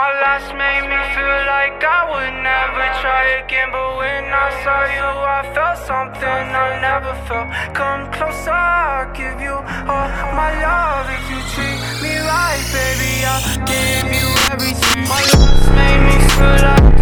My last made me feel like I would never try again, but when I saw you, I felt something I never felt. Come closer, I'll give you all my love. If you treat me right, baby, I'll give you everything. My last made me feel like